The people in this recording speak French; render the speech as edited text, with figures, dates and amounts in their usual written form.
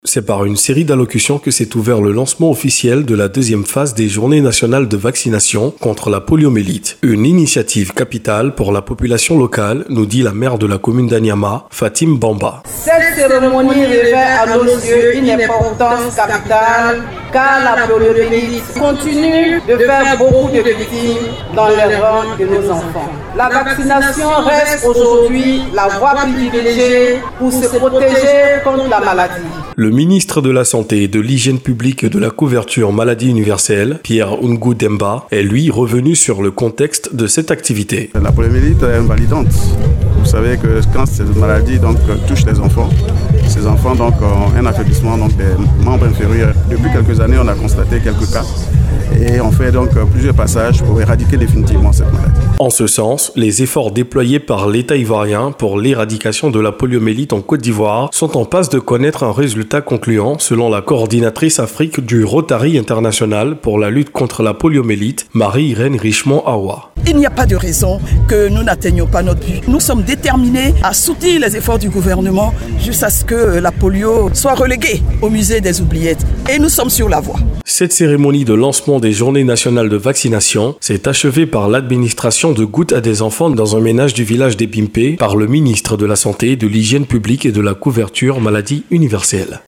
C'est par une série d'allocutions que s'est ouvert le lancement officiel de la deuxième phase des Journées nationales de vaccination contre la poliomyélite. Une initiative capitale pour la population locale, nous dit la maire de la commune d'Anyama, Fatim Bamba. Cette cérémonie revêt à nos yeux une importance capitale car la poliomyélite continue de faire beaucoup de victimes dans les rangs de nos enfants. La vaccination reste aujourd'hui la voie privilégiée pour se protéger contre la maladie. Le ministre de la Santé, de l'Hygiène publique et de la couverture maladie universelle, Pierre Oungou Demba, est lui revenu sur le contexte de cette activité. La poliomyélite est invalidante. Vous savez que quand cette maladie touche les enfants, ces enfants ont un affaiblissement des membres inférieurs. Depuis quelques années, on a constaté quelques cas et on fait plusieurs passages pour éradiquer définitivement cette maladie. En ce sens, les efforts déployés par l'État ivoirien pour l'éradication de la poliomyélite en Côte d'Ivoire sont en passe de connaître un résultat concluant selon la coordinatrice Afrique du Rotary International pour la lutte contre la poliomyélite, Marie-Irène Richemont-Awa. Il n'y a pas de raison que nous n'atteignions pas notre but. Nous sommes déterminés à soutenir les efforts du gouvernement jusqu'à ce que la polio soit reléguée au musée des oubliettes. Et nous sommes sur la voie. Cette cérémonie de lancement des Journées nationales de vaccination s'est achevée par l'administration de gouttes à des enfants dans un ménage du village d'Epimpé par le ministre de la Santé, de l'Hygiène publique et de la couverture maladie universelle.